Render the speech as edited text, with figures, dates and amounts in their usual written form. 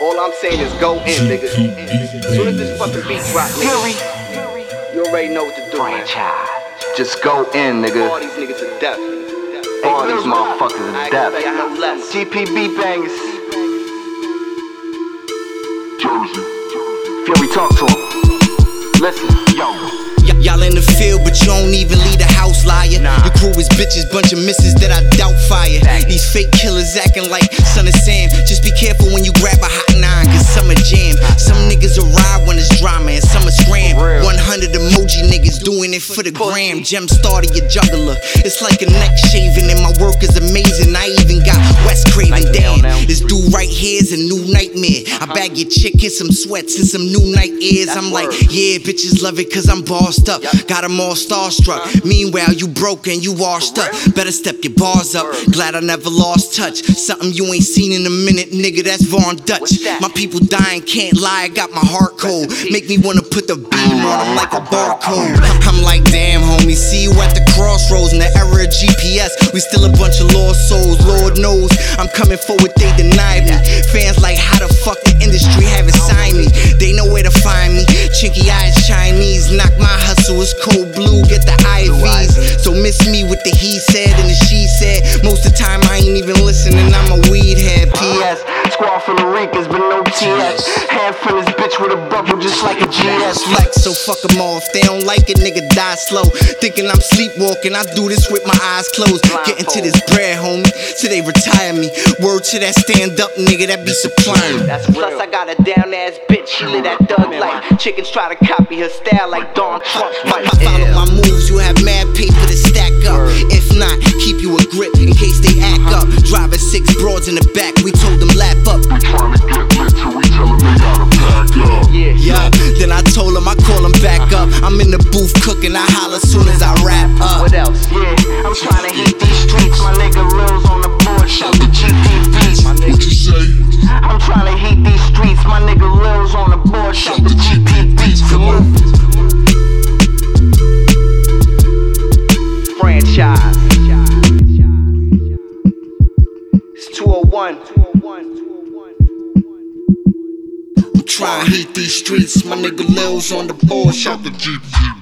All I'm saying is go in, nigga. As soon as this fucking beat drop, nigga, you already know what to do. Franchise. Just go in, nigga. All these niggas to death. All these motherfuckers to death. GPB bangers. Jersey. Fury, talk to him. Listen, yo. Y'all in the field, but you don't even leave the house, liar. Your crew is bitches, bunch of misses that I doubt fire. These fake killers acting like Son of Sam. Just be careful when you grab a hot 9, cause some are jam. Some niggas will ride when it's drama, and some are scram. 100 emoji niggas doing it for the gram. Gem starter, your juggler. It's like a neck shaving, and my work is amazing. I even got West Craven. Damn, this dude right here is a new nightmare. I bag your chick, get some sweats and some new night ears. I'm like, yeah, bitches love it cause I'm bossed up. Got them all starstruck. Meanwhile, you broke and you washed up. Better step your bars up. Glad I never lost touch. Something you ain't seen in a minute, nigga, that's Von Dutch. My people dying, can't lie, I got my heart cold. Make me wanna put the beam on them like a barcode. I'm like, damn, homie, see you at the crossroads. In the era of GPS, we still a bunch of lost souls. Lord knows, I'm coming forward, they deny me. Fans like, how the fuck the industry haven't signed me? They know where to find me. Chinky eyes Chinese, knock my hustle, it's cold blue, get the IVs. So miss me with the he said and the she said. Most of the time I ain't even listening, I'm a weed head. PS, squad from the Ricans, but no TS. Hand from this bitch with a bubble just like a GS. Flex, so fuck them all. If they don't like it, nigga, die slow. Thinking I'm sleepwalking, I do this with my eyes closed. Getting to this bread, homie, till they retire me. Word to that stand up nigga that be supplying. Plus I got a down ass bitch, she live that thug life. Chickens try to copy her style like Dawn Trump. Follow my moves, you have mad paper to stack up. If not, keep you a grip in case they act up. Driving 6 broads in the back, we told them lap up. We tryna get lit till we tell them they gotta pack up. Yeah, then I told them I call them back up. I'm in the booth cooking, I holler soon as I wrap up. What else? Yeah, I'm tryna hit these streets. My nigga Lil's on the board, shout the GPB. What you say? I'm tryna hit these streets. My nigga Lil's on the board, shout the GPB. Franchise. It's 201. I'm trying to hit these streets. My nigga Lil's on the board, shout the GPB.